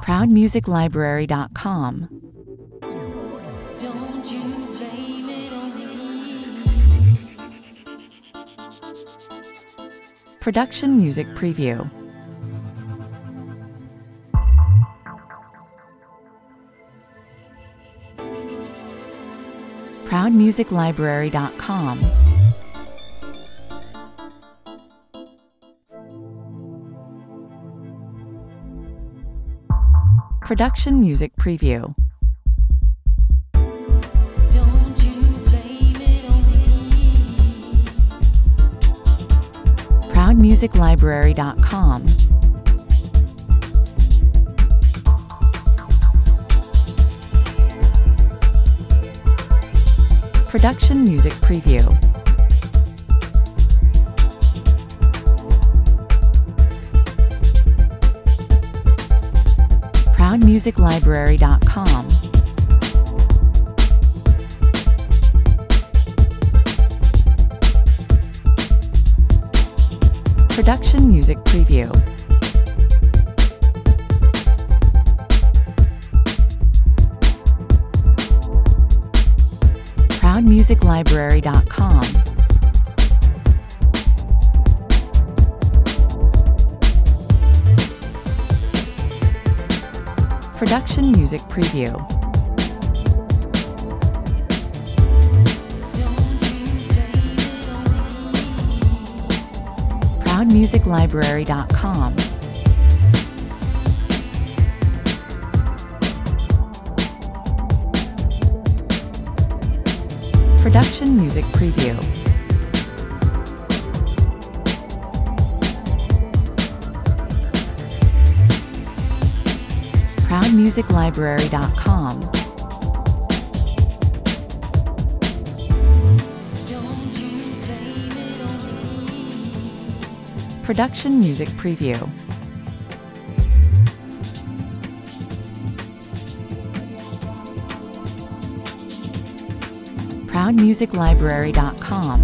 ProudMusicLibrary.com. Don't you blame it on me. Production Music Preview. ProudMusicLibrary.com. Production Music Preview. Don't you blame it on me. ProudMusicLibrary.com. Production Music Preview. ProudMusicLibrary.com. Production Music Preview. ProudMusicLibrary.com. Production Music Preview. ProudMusicLibrary.com. Production Music Preview. ProudMusicLibrary.com. Don't you blame it on me. Production Music Preview. ProudMusicLibrary.com.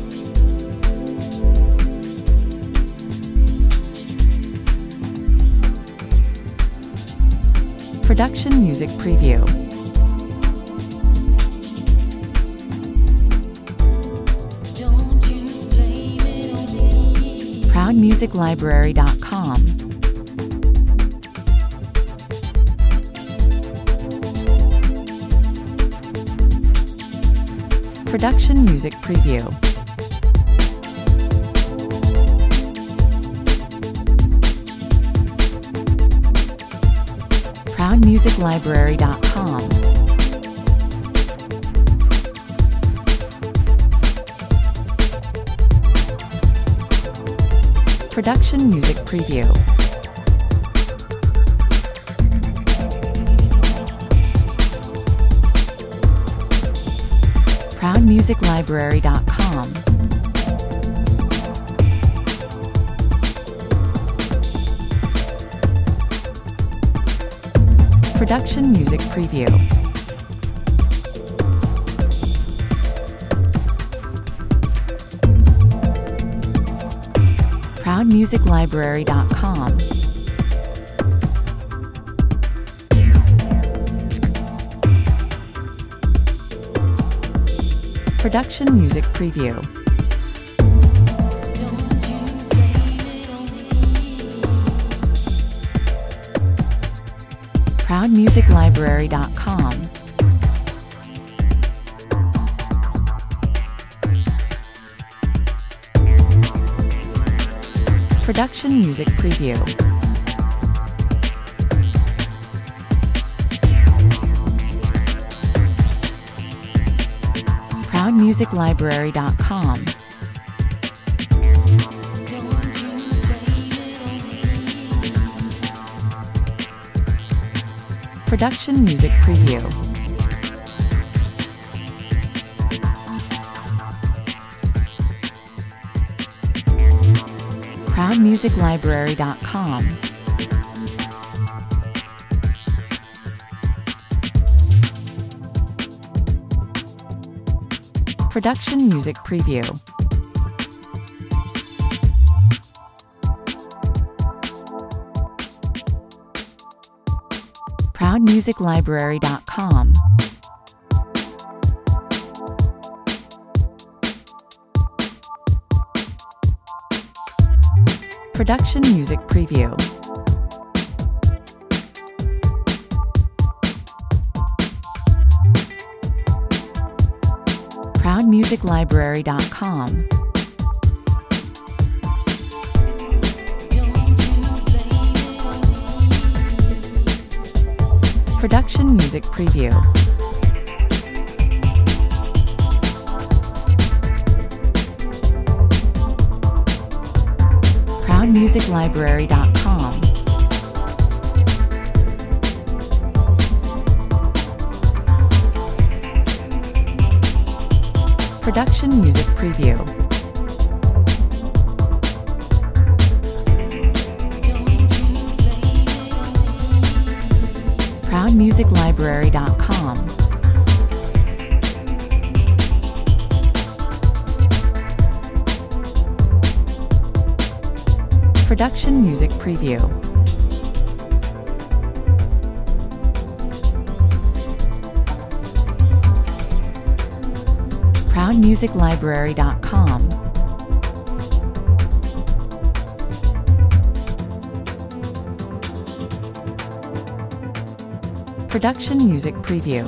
Production Music Preview. Don't you blame it on me. ProudMusicLibrary.com. Production Music Preview. ProudMusicLibrary.com. Production Music Preview. ProudMusicLibrary.com. Production Music Preview. ProudMusicLibrary.com. Production Music Preview. Don't you blame it on me. ProudMusicLibrary.com. Production Music Preview. ProudMusicLibrary.com. Don't you blame it on me. Production Music Preview. ProudMusicLibrary.com. Production Music Preview. ProudMusicLibrary.com. Production Music Preview. ProudMusicLibrary.com. Production Music Preview. ProudMusicLibrary.com. Production Music Preview. ProudMusicLibrary.com. Production Music Preview. ProudMusicLibrary.com. Production Music Preview.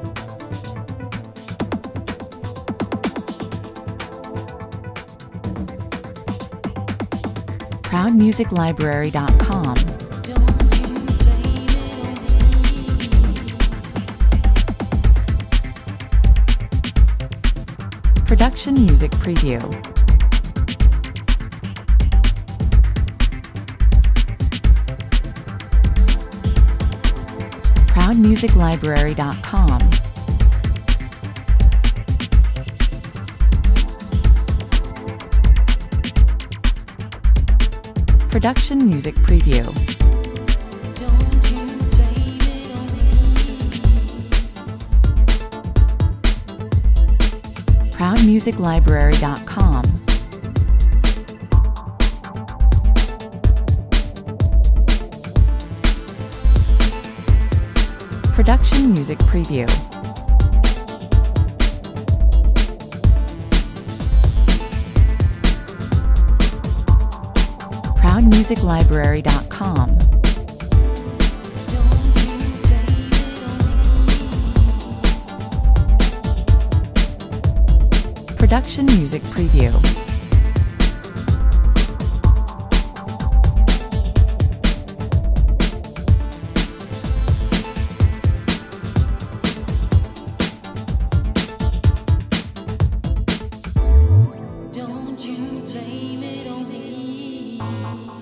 ProudMusicLibrary.com. Production Music Preview. ProudMusicLibrary.com. Production Music Preview. ProudMusicLibrary.com. Production Music Preview. ProudMusicLibrary.com. Production Music Preview. Don't you blame it on me.